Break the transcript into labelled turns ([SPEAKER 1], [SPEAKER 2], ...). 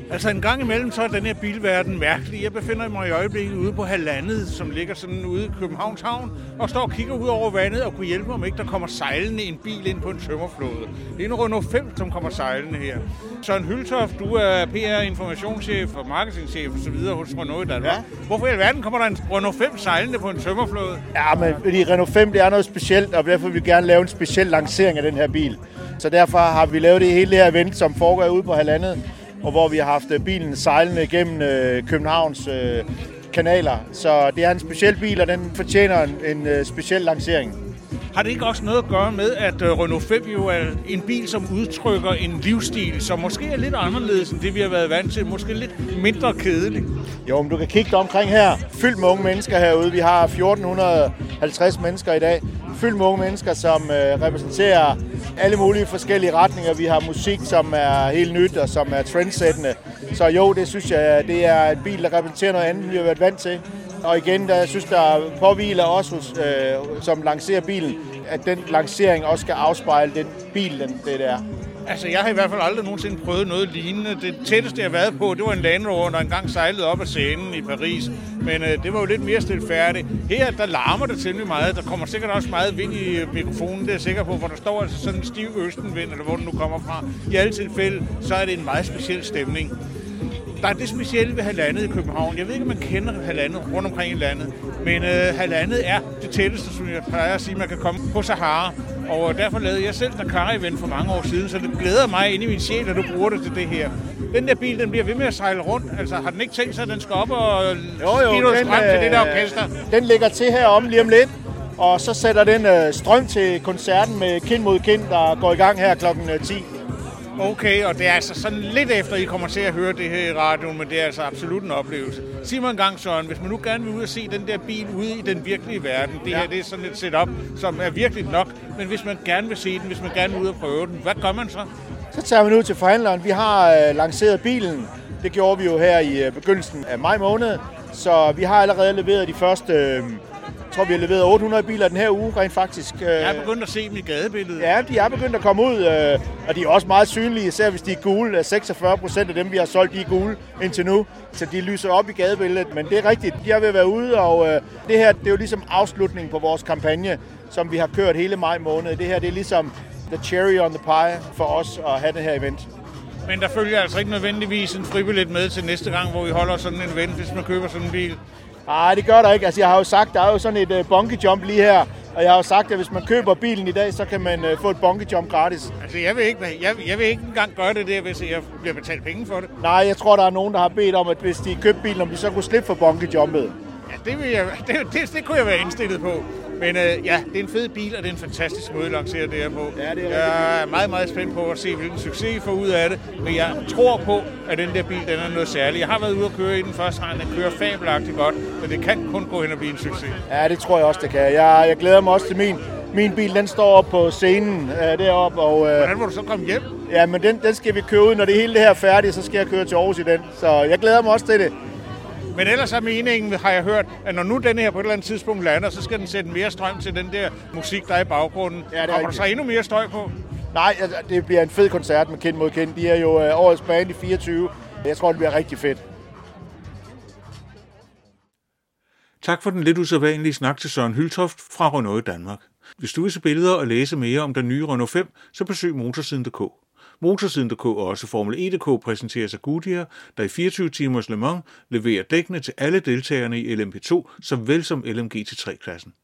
[SPEAKER 1] Altså en gang imellem, så er den her bilverden mærkelig. Jeg befinder mig i øjeblikket ude på Hallandet, som ligger sådan ude i Københavns Havn, og står og kigger ud over vandet og kunne hjælpe mig, om ikke der kommer sejlende en bil ind på en tømmerflåde. Det er en Renault 5, som kommer sejlende her. Søren Hyltoft, du er PR-informationschef og marketingchef og så videre hos Renault i Danmark. Ja. Hvorfor i alverden kommer der en Renault 5 sejlende på en tømmerflåde?
[SPEAKER 2] Ja, men fordi Renault 5 det er noget specielt, og derfor vil vi gerne lave en speciel lancering af den her bil. Så derfor har vi lavet det hele det her event, som foregår ude på Hallandet, og hvor vi har haft bilen sejlende gennem Københavns kanaler. Så det er en speciel bil, og den fortjener en speciel lancering.
[SPEAKER 1] Har det ikke også noget at gøre med, at Renault 5 jo er en bil, som udtrykker en livsstil, som måske er lidt anderledes end det, vi har været vant til, måske lidt mindre kedelig?
[SPEAKER 2] Jo, men du kan kigge dig omkring her. Fyldt med unge mennesker herude. Vi har 1450 mennesker i dag. Fyldt med unge mennesker, som repræsenterer alle mulige forskellige retninger. Vi har musik, som er helt nyt og som er trendsættende. Så jo, det synes jeg, det er en bil, der repræsenterer noget andet, vi har været vant til. Og igen, jeg synes, der påhviler også, som lancerer bilen, at den lancering også skal afspejle den bil, det er.
[SPEAKER 1] Altså, jeg har i hvert fald aldrig nogensinde prøvet noget lignende. Det tætteste, jeg har været på, det var en Land Rover, der engang sejlede op ad Seinen i Paris. Men det var jo lidt mere stilfærdigt. Her, der larmer det temmelig meget. Der kommer sikkert også meget vind i mikrofonen, det er jeg sikker på, for der står altså sådan en stiv østenvind, eller hvor den nu kommer fra. I alle tilfælde, så er det en meget speciel stemning. Der er det specielle ved Hallandet i København. Jeg ved ikke, om man kender Hallandet rundt omkring i landet, men Hallandet er det tætteste, som jeg plejer at sige, man kan komme på Sahara. Og derfor lavede jeg selv Dakar-event for mange år siden, så det glæder mig ind i min sjæl, at du bruger det til det her. Den der bil, den bliver ved med at sejle rundt. Altså, har den ikke tænkt sig, at den skal op og give noget strøm til det der orkester?
[SPEAKER 2] Den ligger til herom lige om lidt, og så sætter den strøm til koncerten med Kind mod Kind, der går i gang her klokken 10.
[SPEAKER 1] Okay, og det er altså sådan lidt efter, I kommer til at høre det her i radioen, men det er altså absolut en oplevelse. Sig mig en gang, Søren, hvis man nu gerne vil ud og se den der bil ude i den virkelige verden, det her det er sådan et setup, som er virkelig nok, men hvis man gerne vil se den, hvis man gerne vil ud og prøve den, hvad gør man så?
[SPEAKER 2] Så tager man ud til forhandleren. Vi har lanceret bilen. Det gjorde vi jo her i begyndelsen af maj måned, så vi har allerede leveret de første... Jeg tror, vi har leveret 800 biler den her uge, rent faktisk.
[SPEAKER 1] Jeg er begyndt at se dem i gadebilledet.
[SPEAKER 2] Ja, de er begyndt at komme ud, og de er også meget synlige, især hvis de er gule. 46% af dem, vi har solgt, de er gule indtil nu, så de lyser op i gadebilledet. Men det er rigtigt, de er ved at være ude, og det her det er jo ligesom afslutningen på vores kampagne, som vi har kørt hele maj måned. Det her det er ligesom the cherry on the pie for os at have det her event.
[SPEAKER 1] Men der følger altså ikke nødvendigvis en fribillet med til næste gang, hvor vi holder sådan en event, hvis man køber sådan en bil?
[SPEAKER 2] Nej, det gør der ikke. Altså, jeg har jo sagt, der er jo sådan et bungee jump lige her, og jeg har jo sagt, at hvis man køber bilen i dag, så kan man få et bungee jump gratis.
[SPEAKER 1] Altså, jeg vil ikke engang gøre det der, hvis jeg bliver betalt penge for det.
[SPEAKER 2] Nej, jeg tror, der er nogen, der har bedt om, at hvis de købte bilen, om de så kunne slippe for bungee jumpet.
[SPEAKER 1] Ja, det kunne jeg være indstillet på. Men ja, det er en fed bil, og det er en fantastisk måde at lancere det her på.
[SPEAKER 2] Ja, det er
[SPEAKER 1] jeg er meget, meget spændt på at se, hvilken succes I får ud af det. Men jeg tror på, at den der bil, den er noget særligt. Jeg har været ude at køre i den første gang, den kører fabelagtigt godt, men det kan kun gå hen og blive en succes.
[SPEAKER 2] Ja, det tror jeg også, det kan. Jeg glæder mig også til min bil, den står op på scenen deroppe. Og,
[SPEAKER 1] hvordan må du så komme hjem?
[SPEAKER 2] Ja, men den skal vi køre ud. Når det hele det her er færdigt, så skal jeg køre til Aarhus i den. Så jeg glæder mig også til det.
[SPEAKER 1] Men ellers er meningen, har jeg hørt, at når nu den her på et eller andet tidspunkt lander, så skal den sætte mere strøm til den der musik, der er i baggrunden. Ja, kommer der så endnu mere støj på?
[SPEAKER 2] Nej, altså, det bliver en fed koncert med Kind mod Kind. De er jo årets band i 24. Jeg tror, det bliver rigtig fedt.
[SPEAKER 1] Tak for den lidt usædvanlige snak til Søren Hyltoft fra Renault i Danmark. Hvis du vil se billeder og læse mere om den nye Renault 5, så besøg motorsiden.dk. Motorsiden.dk og også Formel E.dk præsenteres af Goodyear, der i 24 timers Le Mans leverer dækkene til alle deltagerne i LMP2, såvel som LMGT3-klassen.